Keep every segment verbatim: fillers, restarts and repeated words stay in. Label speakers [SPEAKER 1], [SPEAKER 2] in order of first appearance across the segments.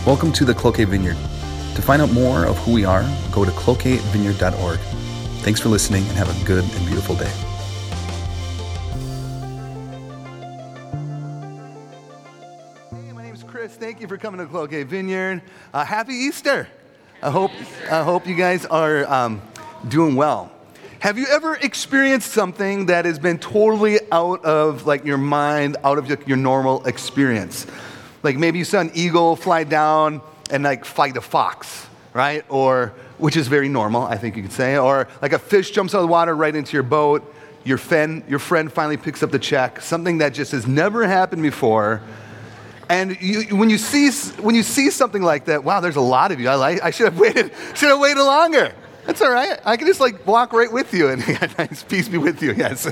[SPEAKER 1] Welcome to the Cloquet Vineyard. To find out more of who we are, go to cloquet vineyard dot org. Thanks for listening and have a good and beautiful day.
[SPEAKER 2] Hey, my name is Chris. Thank you for coming to Cloquet Vineyard. Uh, happy Easter. I hope I hope you guys are um, doing well. Have you ever experienced something that has been totally out of like your mind, out of your, your normal experience? Like maybe you saw an eagle fly down and like fight a fox, right? Or, which is very normal, I think you could say. Or like a fish jumps out of the water right into your boat. Your friend, your friend finally picks up the check. Something that just has never happened before. And you, when you see when you see something like that, wow, there's a lot of you. I like. I should have waited. Should have waited longer. That's all right. I can just like walk right with you, and nice peace be with you. Yes.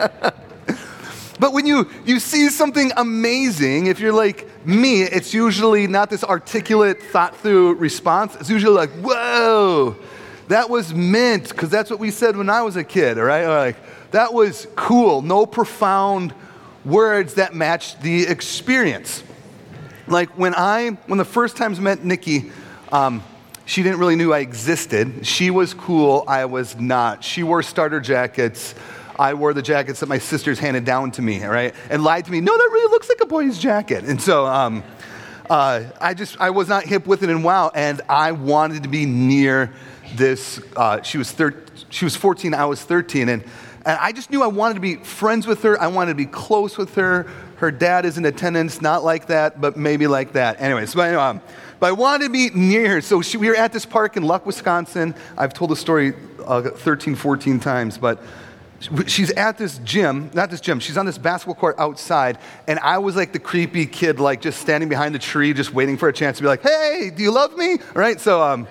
[SPEAKER 2] But when you you see something amazing, if you're like me, it's usually not this articulate, thought-through response. It's usually like, whoa, that was mint, because that's what we said when I was a kid. All right, or like that was cool. No profound words that matched the experience. Like when I, when the first times met Nikki, um, she didn't really knew I existed. She was cool, I was not. She wore starter jackets. I wore the jackets that my sisters handed down to me, all right? And lied to me, no, that really looks like a boy's jacket. And so um, uh, I just, I was not hip with it and wow, and I wanted to be near this, uh, she was thir- she was fourteen, I was thirteen, and, and I just knew I wanted to be friends with her, I wanted to be close with her. Her dad is in attendance, not like that, but maybe like that. Anyways, but, um, but I wanted to be near her. So she, we were at this park in Luck, Wisconsin. I've told the story uh, thirteen, fourteen times, but she's at this gym, not this gym, she's on this basketball court outside, and I was like the creepy kid, like just standing behind the tree, just waiting for a chance to be like, hey, do you love me? Right? So um,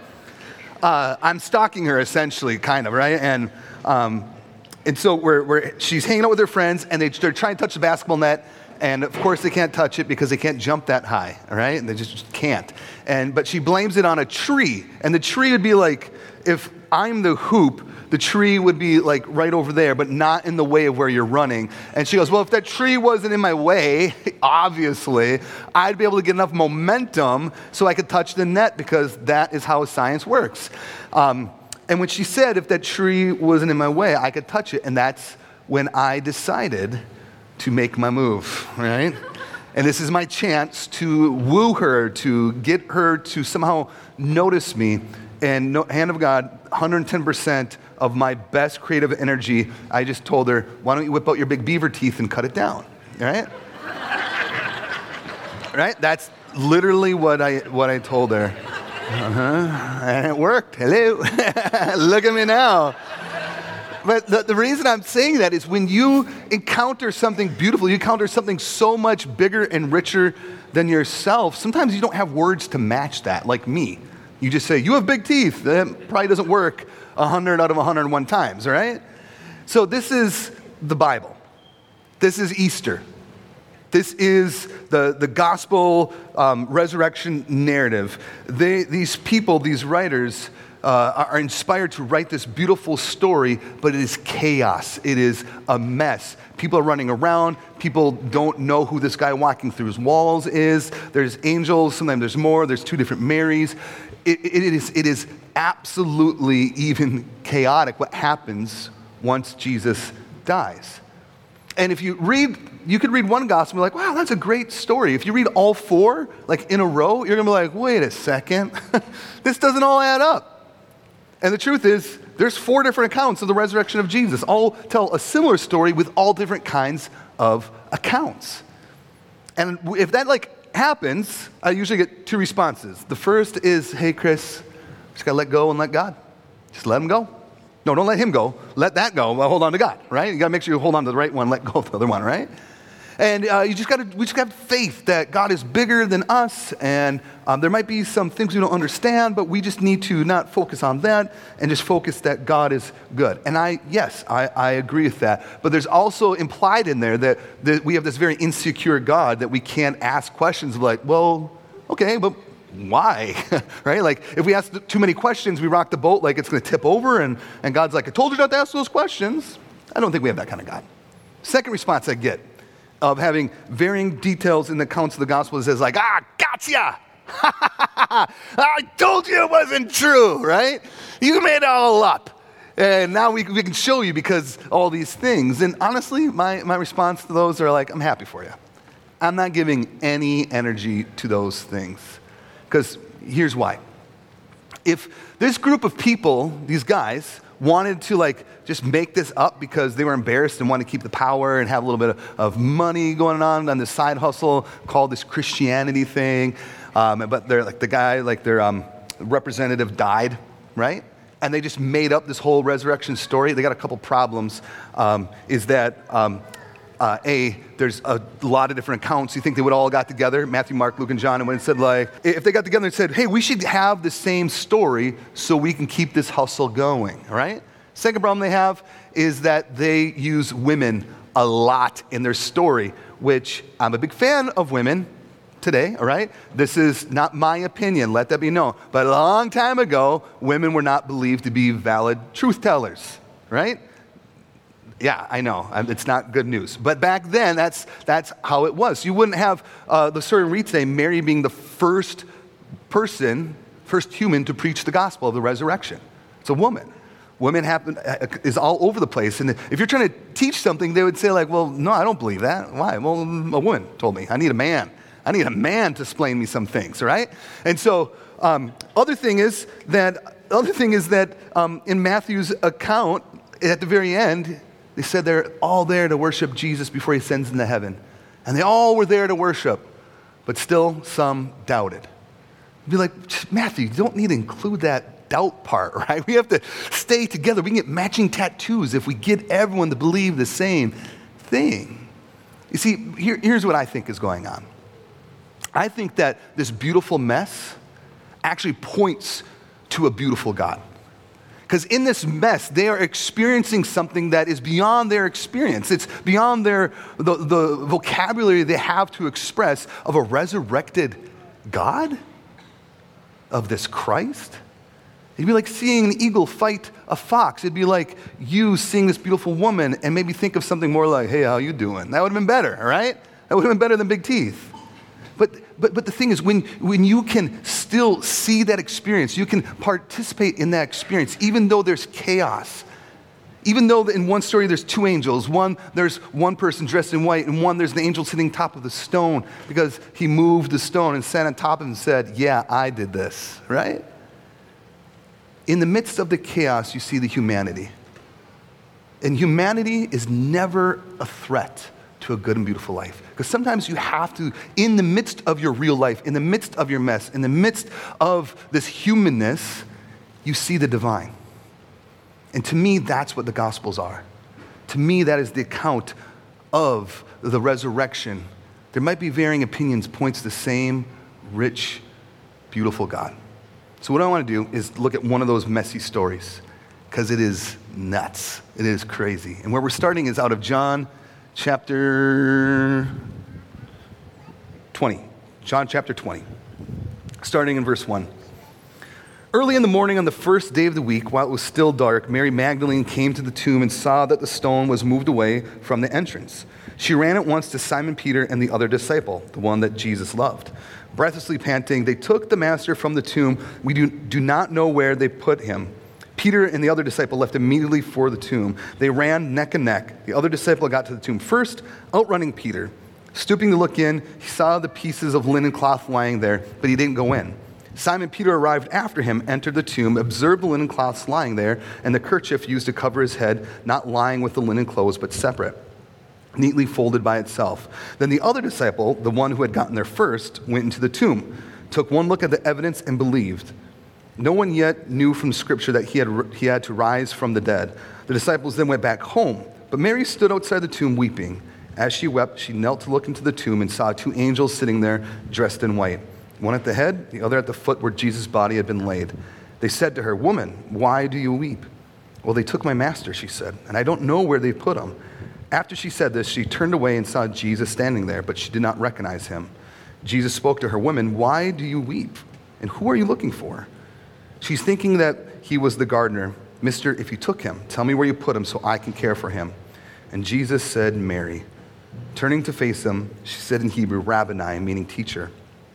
[SPEAKER 2] uh, I'm stalking her essentially, kind of, right? And um, and so we're, we're, she's hanging out with her friends, and they, they're trying to touch the basketball net, and of course they can't touch it because they can't jump that high, all right? And they just can't. And but she blames it on a tree, and the tree would be like, if I'm the hoop, the tree would be like right over there, but not in the way of where you're running. And she goes, well, if that tree wasn't in my way, obviously, I'd be able to get enough momentum so I could touch the net, because that is how science works. Um, and when she said, if that tree wasn't in my way, I could touch it. And that's when I decided to make my move, right? And this is my chance to woo her, to get her to somehow notice me. And no, hand of God, one hundred ten percent of my best creative energy, I just told her, why don't you whip out your big beaver teeth and cut it down, right? Right? That's literally what I what I told her. Uh-huh. And it worked. Hello. Look at me now. But the, the reason I'm saying that is when you encounter something beautiful, you encounter something so much bigger and richer than yourself, sometimes you don't have words to match that, like me. You just say, you have big teeth. That probably doesn't work one hundred out of one hundred one times, right? So this is the Bible. This is Easter. This is the, the gospel um, resurrection narrative. They, these people, these writers, uh, are inspired to write this beautiful story, but it is chaos. It is a mess. People are running around. People don't know who this guy walking through his walls is. There's angels. Sometimes there's more. There's two different Marys. It, it, it, is, it is absolutely even chaotic what happens once Jesus dies. And if you read, you could read one gospel and be like, wow, that's a great story. If you read all four, like in a row, you're going to be like, wait a second. This doesn't all add up. And the truth is, there's four different accounts of the resurrection of Jesus. All tell a similar story with all different kinds of accounts. And if that like happens, I usually get two responses. The first is, hey, Chris, just got to let go and let God. Just let him go. No, don't let him go. Let that go. Well, hold on to God, right? You got to make sure you hold on to the right one, let go of the other one, right? And uh, you just got to, we just got faith that God is bigger than us, and um, there might be some things we don't understand, but we just need to not focus on that and just focus that God is good. And I, yes, I, I agree with that. But there's also implied in there that, that we have this very insecure God that we can't ask questions of like, well, okay, but why? Right? Like if we ask too many questions, we rock the boat like it's going to tip over, and, and God's like, I told you not to ask those questions. I don't think we have that kind of God. Second response I get of having varying details in the accounts of the gospel is like, ah, gotcha, I told you it wasn't true, right? You made it all up. And now we, we can show you because all these things. And honestly, my, my response to those are like, I'm happy for you. I'm not giving any energy to those things. Because here's why. If this group of people, these guys, wanted to like just make this up because they were embarrassed and wanted to keep the power and have a little bit of, of money going on on this side hustle called this Christianity thing, um, but they're like the guy, like their um, representative died, right? And they just made up this whole resurrection story. They got a couple problems. Um, is that um, uh, A, there's a lot of different accounts. You think they would all got together, Matthew, Mark, Luke, and John, and when it said like, if they got together and said, hey, we should have the same story so we can keep this hustle going, right? Second problem they have is that they use women a lot in their story, which I'm a big fan of women today, all right? This is not my opinion, let that be known. But a long time ago, women were not believed to be valid truth tellers, right? Yeah, I know, it's not good news. But back then, that's that's how it was. You wouldn't have uh, the story we read today, Mary being the first person, first human to preach the gospel of the resurrection. It's a woman. Women happen is all over the place. And if you're trying to teach something, they would say like, well, no, I don't believe that. Why? Well, a woman told me. I need a man. I need a man to explain me some things, right? And so, um, other thing is that other thing is that um, in Matthew's account, at the very end, they said they're all there to worship Jesus before he ascends into heaven, and they all were there to worship, but still some doubted. You'd be like, Matthew, you don't need to include that doubt part, right? We have to stay together. We can get matching tattoos if we get everyone to believe the same thing. You see, here, here's what I think is going on. I think that this beautiful mess actually points to a beautiful God. Because in this mess, they are experiencing something that is beyond their experience. It's beyond their the, the vocabulary they have to express of a resurrected God, of this Christ. It'd be like seeing an eagle fight a fox. It'd be like you seeing this beautiful woman and maybe think of something more like, hey, how you doing? That would have been better, all right? That would have been better than big teeth. But but but the thing is, when, when you can still see that experience, you can participate in that experience, even though there's chaos. Even though in one story there's two angels, one there's one person dressed in white, and one there's the angel sitting top of the stone because he moved the stone and sat on top of it and said, yeah, I did this, right? In the midst of the chaos, you see the humanity. And humanity is never a threat to a good and beautiful life. Because sometimes you have to, in the midst of your real life, in the midst of your mess, in the midst of this humanness, you see the divine. And to me, that's what the Gospels are. To me, that is the account of the resurrection. There might be varying opinions, points to the same rich, beautiful God. So what I want to do is look at one of those messy stories, because it is nuts. It is crazy. And where we're starting is out of John chapter twenty. John chapter twenty, starting in verse one. Early in the morning on the first day of the week, while it was still dark, Mary Magdalene came to the tomb and saw that the stone was moved away from the entrance. She ran at once to Simon Peter and the other disciple, the one that Jesus loved. Breathlessly panting, they took the master from the tomb. We do, do not know where they put him. Peter and the other disciple left immediately for the tomb. They ran neck and neck. The other disciple got to the tomb first, outrunning Peter. Stooping to look in, he saw the pieces of linen cloth lying there, but he didn't go in. Simon Peter arrived after him, entered the tomb, observed the linen cloths lying there, and the kerchief used to cover his head, not lying with the linen clothes, but separate, neatly folded by itself. Then the other disciple, the one who had gotten there first, went into the tomb, took one look at the evidence, and believed. No one yet knew from Scripture that he had, he had to rise from the dead. The disciples then went back home, but Mary stood outside the tomb weeping. As she wept, she knelt to look into the tomb and saw two angels sitting there dressed in white, one at the head, the other at the foot where Jesus' body had been laid. They said to her, "Woman, why do you weep?" "Well, they took my master," she said, "and I don't know where they put him." After she said this, she turned away and saw Jesus standing there, but she did not recognize him. Jesus spoke to her, "Woman, why do you weep? And who are you looking for?" She's thinking that he was the gardener. "Mister, if you took him, tell me where you put him so I can care for him." And Jesus said, "Mary." Turning to face him, she said in Hebrew, "Rabboni," meaning teacher.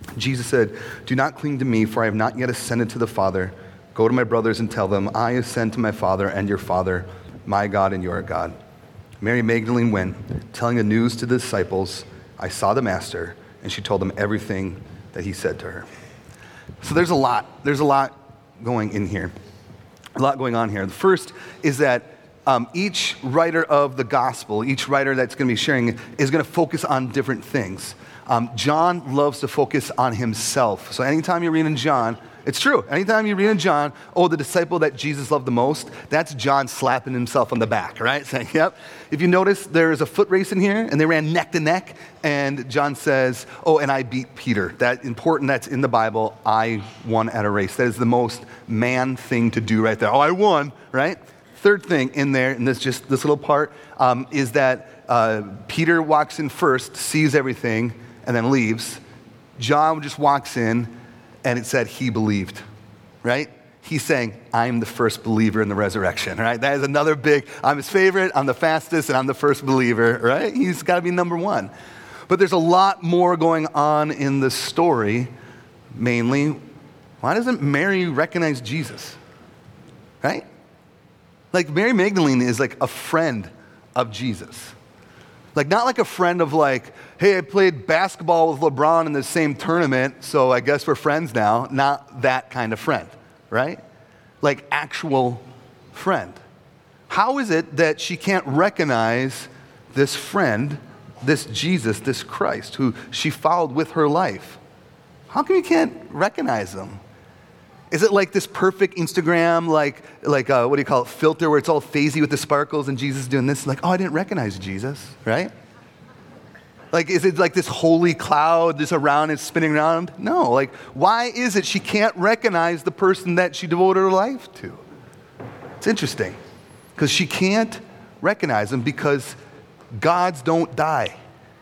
[SPEAKER 2] Jesus said, "Do not cling to me, for I have not yet ascended to the Father. Go to my brothers and tell them, I ascend to my Father and your Father, my God and your God." Mary Magdalene went, telling the news to the disciples, "I saw the Master," and she told them everything that he said to her. So there's a lot. There's a lot going in here. A lot going on here. The first is that um, each writer of the gospel, each writer that's going to be sharing is going to focus on different things. Um, John loves to focus on himself. So anytime you read in John, it's true. Anytime you read in John, oh, the disciple that Jesus loved the most, that's John slapping himself on the back, right? Saying, yep. If you notice, there is a foot race in here, and they ran neck to neck, and John says, oh, and I beat Peter. That important, that's in the Bible, I won at a race. That is the most man thing to do right there. Oh, I won, right? Third thing in there, and this just this little part, um, is that uh, Peter walks in first, sees everything, and then leaves. John just walks in, and it said he believed, right? He's saying, I'm the first believer in the resurrection, right? That is another big, I'm his favorite, I'm the fastest, and I'm the first believer, right? He's got to be number one. But there's a lot more going on in the story, mainly, why doesn't Mary recognize Jesus, right? Like Mary Magdalene is like a friend of Jesus. Like not like a friend of like, hey, I played basketball with LeBron in the same tournament, so I guess we're friends now. Not that kind of friend, right? Like actual friend. How is it that she can't recognize this friend, this Jesus, this Christ, who she followed with her life? How come you can't recognize them? Is it like this perfect Instagram, like, like uh, what do you call it, filter where it's all phasey with the sparkles and Jesus doing this? Like, oh, I didn't recognize Jesus, right? Like, is it like this holy cloud just around and spinning around? No, like, why is it she can't recognize the person that she devoted her life to? It's interesting, because she can't recognize him because gods don't die,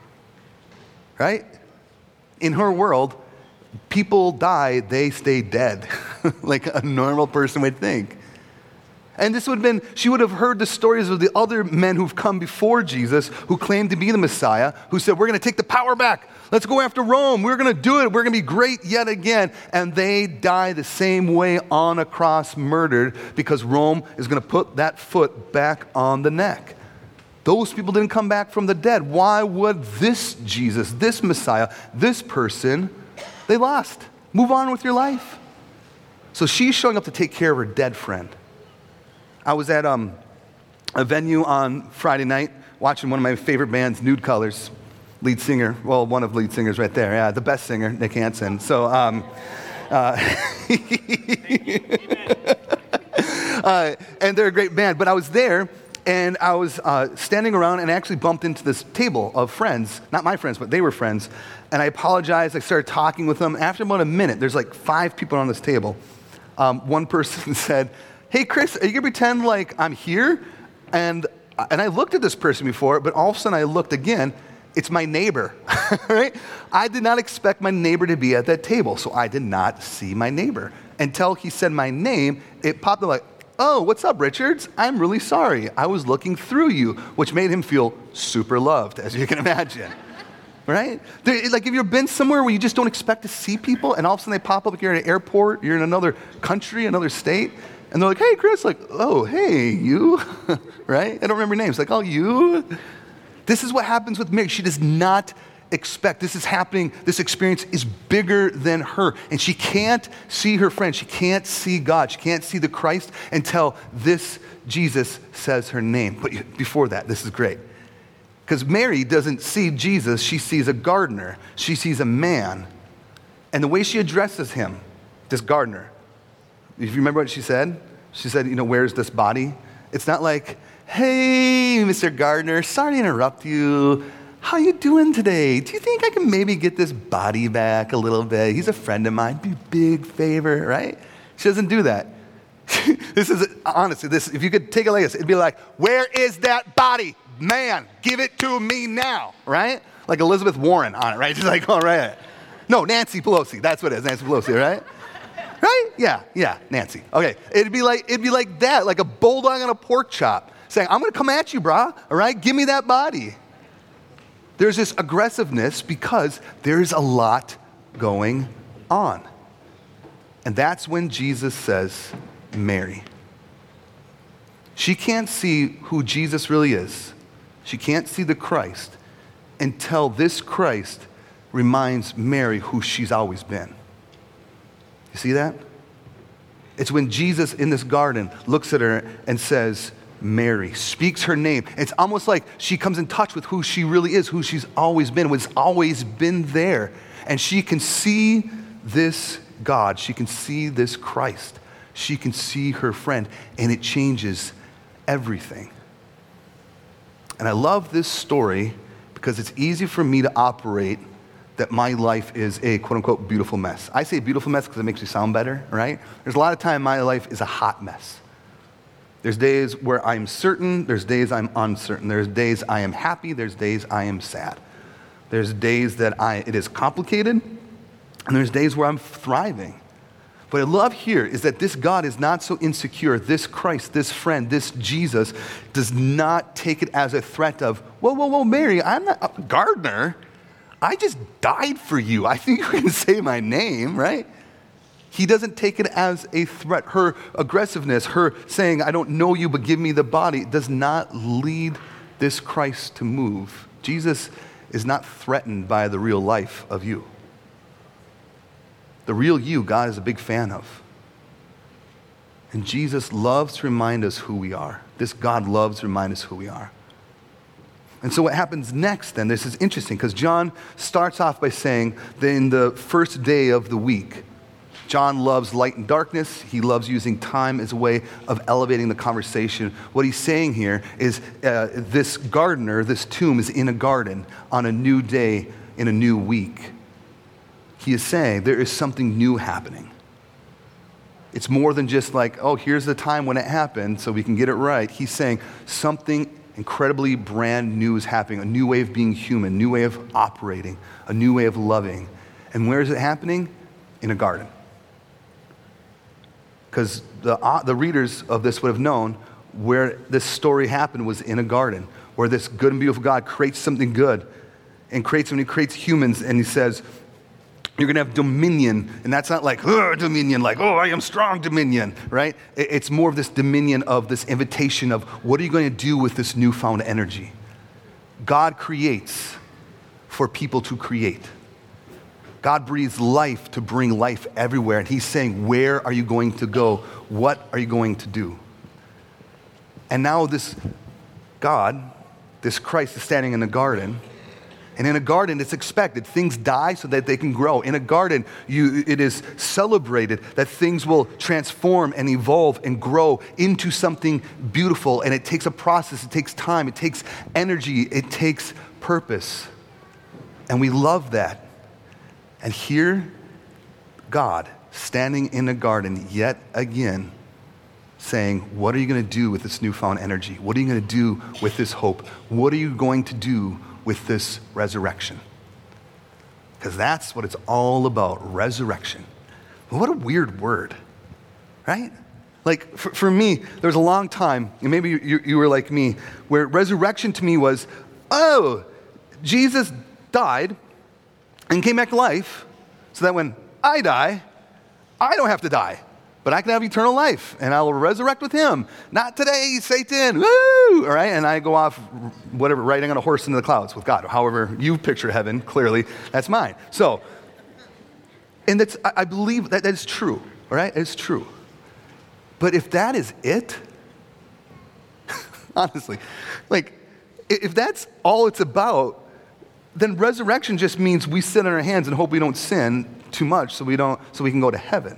[SPEAKER 2] right? In her world, people die, they stay dead, like a normal person would think. And this would have been, she would have heard the stories of the other men who've come before Jesus, who claimed to be the Messiah, who said, we're going to take the power back. Let's go after Rome. We're going to do it. We're going to be great yet again. And they die the same way on a cross, murdered, because Rome is going to put that foot back on the neck. Those people didn't come back from the dead. Why would this Jesus, this Messiah, this person, they lost. Move on with your life. So she's showing up to take care of her dead friend. I was at um, a venue on Friday night watching one of my favorite bands, Nude Colors, lead singer, well, one of the lead singers right there, yeah, the best singer, Nick Hansen. So, um, uh, uh, and they're a great band, but I was there, and I was uh, standing around and actually bumped into this table of friends, not my friends, but they were friends, and I apologized. I started talking with them. After about a minute, there's like five people on this table. Um, one person said, hey, Chris, are you going to pretend like I'm here? And and I looked at this person before, but all of a sudden I looked again. It's my neighbor, right? I did not expect my neighbor to be at that table, so I did not see my neighbor. Until he said my name, it popped up like, oh, what's up, Richards? I'm really sorry. I was looking through you, which made him feel super loved, as you can imagine. Right? Like, have you ever been somewhere where you just don't expect to see people, and all of a sudden they pop up, like you're at an airport, you're in another country, another state, and they're like, hey, Chris, like, oh, hey, you, right? I don't remember names. Like, oh, you? This is what happens with Mary. She does not expect. This is happening. This experience is bigger than her, and she can't see her friend. She can't see God. She can't see the Christ until this Jesus says her name. But before that, this is great. Because Mary doesn't see Jesus, she sees a gardener. She sees a man. And the way she addresses him, this gardener, if you remember what she said? She said, you know, where's this body? It's not like, hey, Mister Gardener, sorry to interrupt you. How you doing today? Do you think I can maybe get this body back a little bit? He's a friend of mine, be a big favor, right? She doesn't do that. This is, honestly, this. If you could take it like this, it'd be like, where is that body? Man, give it to me now, right? Like Elizabeth Warren on it, right? She's like, all right. No, Nancy Pelosi. That's what it is, Nancy Pelosi, right? Right? Yeah, yeah, Nancy. Okay, it'd be like it'd be like that, like a bulldog on a pork chop, saying, I'm going to come at you, brah, all right? Give me that body. There's this aggressiveness because there's a lot going on. And that's when Jesus says, Mary. She can't see who Jesus really is. She can't see the Christ until this Christ reminds Mary who she's always been. You see that? It's when Jesus in this garden looks at her and says, Mary, speaks her name. It's almost like she comes in touch with who she really is, who she's always been, what's always been there. And she can see this God. She can see this Christ. She can see her friend, and it changes everything. And I love this story because it's easy for me to operate that my life is a quote-unquote beautiful mess. I say beautiful mess because it makes me sound better, right? There's a lot of time my life is a hot mess. There's days where I'm certain, there's days I'm uncertain. There's days I am happy, there's days I am sad. There's days that I it is complicated, and there's days where I'm thriving. What I love here is that this God is not so insecure. This Christ, this friend, this Jesus does not take it as a threat of, whoa, whoa, whoa, Mary, I'm not a gardener. I just died for you. I think you can say my name, right? He doesn't take it as a threat. Her aggressiveness, her saying, I don't know you, but give me the body, does not lead this Christ to move. Jesus is not threatened by the real life of you. The real you, God is a big fan of. And Jesus loves to remind us who we are. This God loves to remind us who we are. And so what happens next then, this is interesting because John starts off by saying that in the first day of the week, John loves light and darkness. He loves using time as a way of elevating the conversation. What he's saying here is uh, this gardener, this tomb is in a garden on a new day in a new week. He is saying there is something new happening. It's more than just like, oh, here's the time when it happened so we can get it right. He's saying something incredibly brand new is happening, a new way of being human, a new way of operating, a new way of loving. And where is it happening? In a garden. Because the, uh, the readers of this would have known where this story happened was in a garden, where this good and beautiful God creates something good and creates, when he creates humans and he says, you're going to have dominion. And that's not like, oh, dominion, like, oh, I am strong dominion, right? It's more of this dominion of this invitation of what are you going to do with this newfound energy? God creates for people to create. God breathes life to bring life everywhere. And he's saying, where are you going to go? What are you going to do? And now this God, this Christ is standing in the garden. And in a garden, it's expected. Things die so that they can grow. In a garden, you, it is celebrated that things will transform and evolve and grow into something beautiful. And it takes a process. It takes time. It takes energy. It takes purpose. And we love that. And here, God, standing in a garden yet again, saying, what are you going to do with this newfound energy? What are you going to do with this hope? What are you going to do with this resurrection? Because that's what it's all about, resurrection. What a weird word, right? Like, for, for me, there was a long time, and maybe you, you were like me, where resurrection to me was, oh, Jesus died and came back to life so that when I die, I don't have to die, but I can have eternal life and I will resurrect with him. Not today, Satan, woo! All right, and I go off, whatever, riding on a horse into the clouds with God. However you picture heaven, clearly, that's mine. So, and that's, I believe that that is true, all right? It's true. But if that is it, honestly, like, if that's all it's about, then resurrection just means we sit on our hands and hope we don't sin too much so we don't, so we can go to heaven.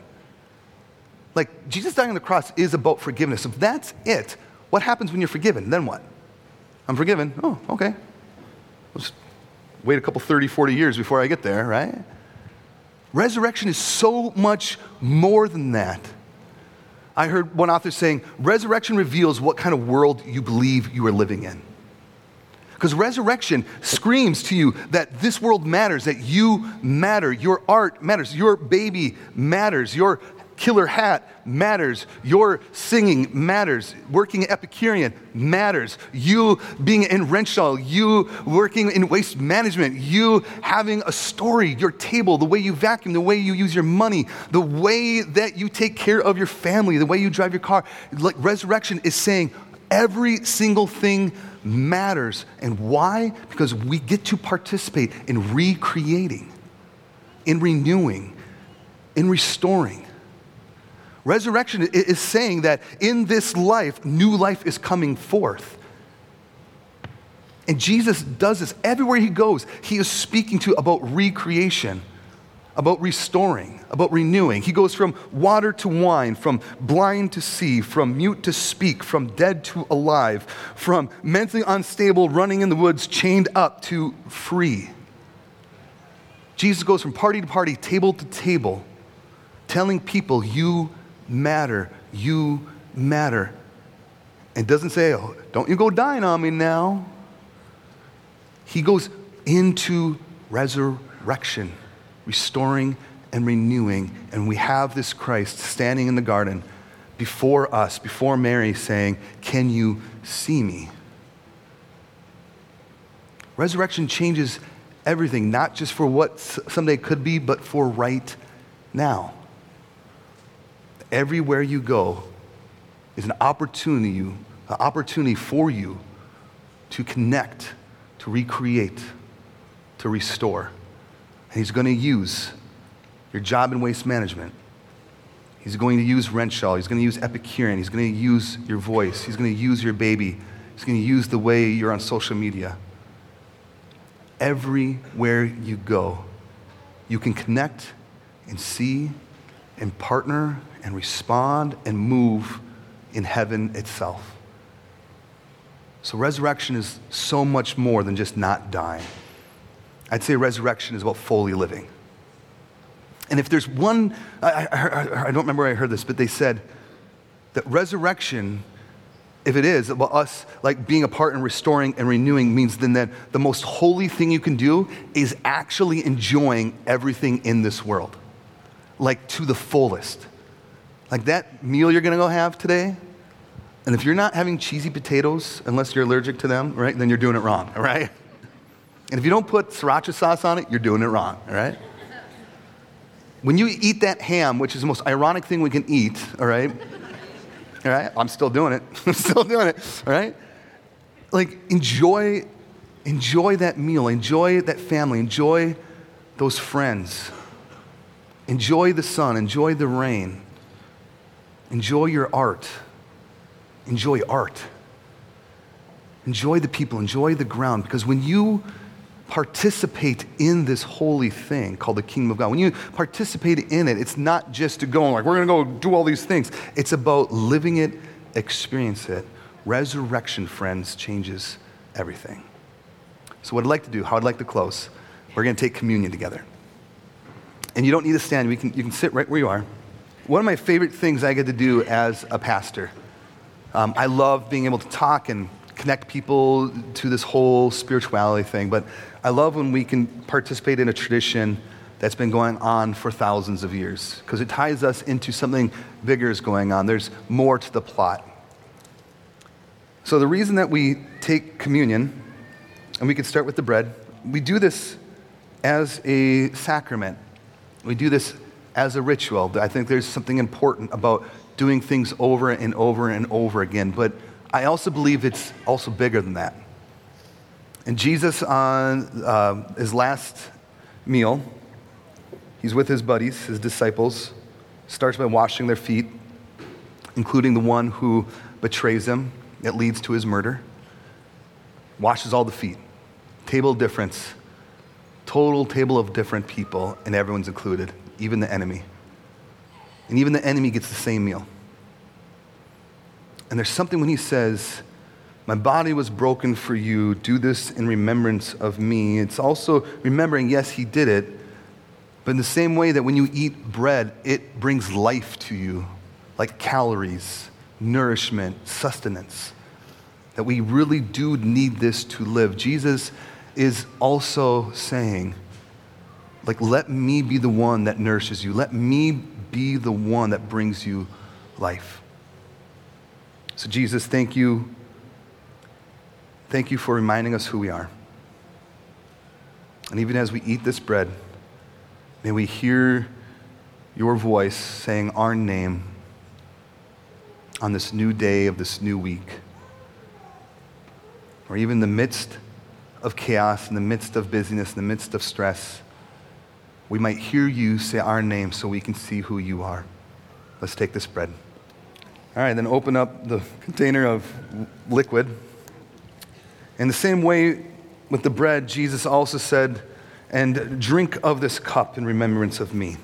[SPEAKER 2] Like, Jesus dying on the cross is about forgiveness. If that's it, what happens when you're forgiven? Then what? I'm forgiven. Oh, okay. I'll just wait a couple thirty, forty years before I get there, right? Resurrection is so much more than that. I heard one author saying, resurrection reveals what kind of world you believe you are living in. Because resurrection screams to you that this world matters, that you matter, your art matters, your baby matters, your killer hat matters. Your singing matters. Working at Epicurean matters. You being in Renshaw, you working in waste management, you having a story, your table, the way you vacuum, the way you use your money, the way that you take care of your family, the way you drive your car. Like resurrection is saying every single thing matters. And why? Because we get to participate in recreating, in renewing, in restoring. Resurrection is saying that in this life, new life is coming forth. And Jesus does this everywhere he goes. He is speaking to about recreation, about restoring, about renewing. He goes from water to wine, from blind to see, from mute to speak, from dead to alive, from mentally unstable, running in the woods, chained up, to free. Jesus goes from party to party, table to table, telling people, you matter, you matter. And doesn't say, oh, don't you go dying on me now. He goes into resurrection, restoring and renewing. And we have this Christ standing in the garden before us, before Mary, saying, can you see me? Resurrection changes everything, not just for what someday could be, but for right now. Everywhere you go is an opportunity, an opportunity for you to connect, to recreate, to restore. And he's going to use your job in waste management. He's going to use Renshaw. He's going to use Epicurean. He's going to use your voice. He's going to use your baby. He's going to use the way you're on social media. Everywhere you go, you can connect and see and partner and respond and move in heaven itself. So resurrection is so much more than just not dying. I'd say resurrection is about fully living. And if there's one, I, I, I don't remember where I heard this, but they said that resurrection, if it is about us like being a part in restoring and renewing, means then that the most holy thing you can do is actually enjoying everything in this world, like to the fullest. Like that meal you're gonna go have today, and if you're not having cheesy potatoes, unless you're allergic to them, right, then you're doing it wrong, all right? And if you don't put sriracha sauce on it, you're doing it wrong, all right? When you eat that ham, which is the most ironic thing we can eat, all right? All right, I'm still doing it. I'm still doing it, all right? Like enjoy, enjoy that meal, enjoy that family, enjoy those friends. Enjoy the sun, enjoy the rain. Enjoy your art. Enjoy art. Enjoy the people, enjoy the ground, because when you participate in this holy thing called the kingdom of God, when you participate in it, it's not just to go and like, we're going to go do all these things. It's about living it, experience it. Resurrection, friends, changes everything. So what I'd like to do, how I'd like to close, we're going to take communion together. And you don't need to stand. We can, you can sit right where you are. One of my favorite things I get to do as a pastor, um, I love being able to talk and connect people to this whole spirituality thing, but I love when we can participate in a tradition that's been going on for thousands of years, because it ties us into something bigger is going on. There's more to the plot. So the reason that we take communion, and we can start with the bread, we do this as a sacrament. We do this as a ritual. I think there's something important about doing things over and over and over again, but I also believe it's also bigger than that. And Jesus, on uh, his last meal, he's with his buddies, his disciples, starts by washing their feet, including the one who betrays him, that leads to his murder. Washes all the feet. Table of difference. Total table of different people, and everyone's included, even the enemy. And even the enemy gets the same meal. And there's something when he says, my body was broken for you, do this in remembrance of me. It's also remembering, yes, he did it, but in the same way that when you eat bread, it brings life to you, like calories, nourishment, sustenance, that we really do need this to live. Jesus is also saying, like, let me be the one that nourishes you. Let me be the one that brings you life. So Jesus, thank you. Thank you for reminding us who we are. And even as we eat this bread, may we hear your voice saying our name on this new day of this new week. Or even in the midst of chaos, in the midst of busyness, in the midst of stress, we might hear you say our name so we can see who you are. Let's take this bread. All right, then open up the container of liquid. In the same way with the bread, Jesus also said, and drink of this cup in remembrance of me.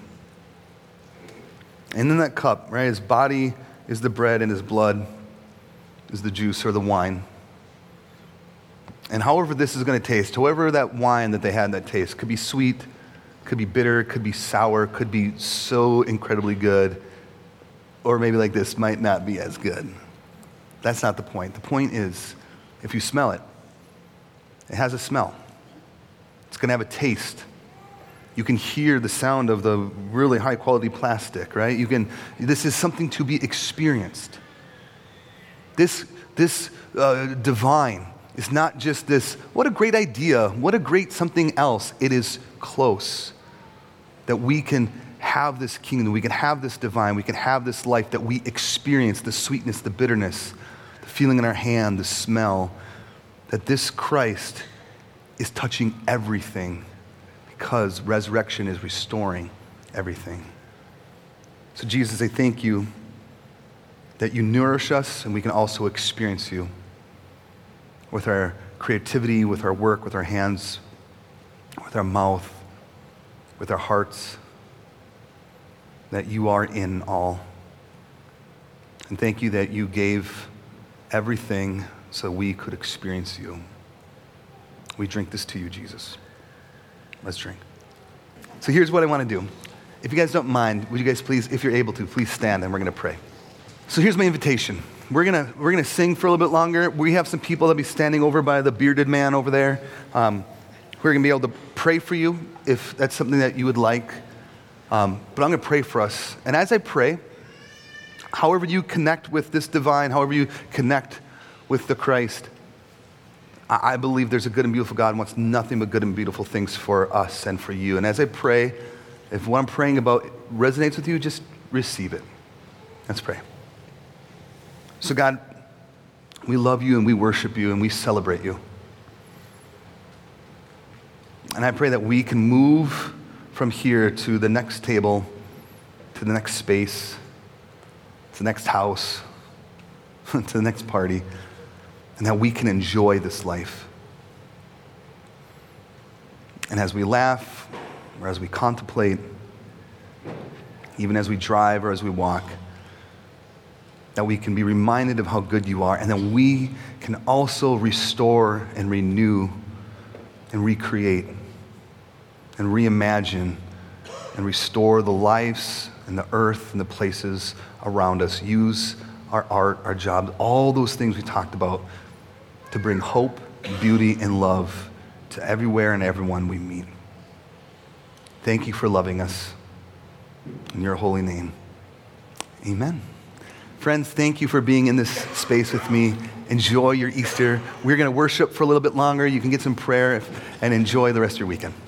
[SPEAKER 2] And in that cup, right, his body is the bread and his blood is the juice or the wine. And however this is going to taste, however that wine that they had that taste, could be sweet, could be bitter, could be sour, could be so incredibly good, or maybe like this might not be as good. That's not the point. The point is, if you smell it, it has a smell. It's going to have a taste. You can hear the sound of the really high quality plastic, right? You can. This is something to be experienced. This, this uh, divine is not just this, what a great idea, what a great something else. It is close. That we can have this kingdom, we can have this divine, we can have this life, that we experience the sweetness, the bitterness, the feeling in our hand, the smell, that this Christ is touching everything because resurrection is restoring everything. So Jesus, I thank you that you nourish us and we can also experience you with our creativity, with our work, with our hands, with our mouth, with our hearts, that you are in all. And thank you that you gave everything so we could experience you. We drink this to you, Jesus. Let's drink. So here's what I want to do. If you guys don't mind, would you guys please, if you're able to, please stand and we're going to pray. So here's my invitation. We're gonna we're gonna sing for a little bit longer. We have some people that'll be standing over by the bearded man over there. Um, we're gonna be able to pray for you if that's something that you would like. Um, but I'm gonna pray for us. And as I pray, however you connect with this divine, however you connect with the Christ, I, I believe there's a good and beautiful God who wants nothing but good and beautiful things for us and for you. And as I pray, if what I'm praying about resonates with you, just receive it. Let's pray. So God, we love you and we worship you and we celebrate you. And I pray that we can move from here to the next table, to the next space, to the next house, to the next party, and that we can enjoy this life. And as we laugh, or as we contemplate, even as we drive or as we walk, that we can be reminded of how good you are, and that we can also restore and renew and recreate and reimagine and restore the lives and the earth and the places around us. Use our art, our jobs, all those things we talked about to bring hope, beauty, and love to everywhere and everyone we meet. Thank you for loving us. In your holy name, amen. Friends, thank you for being in this space with me. Enjoy your Easter. We're going to worship for a little bit longer. You can get some prayer and enjoy the rest of your weekend.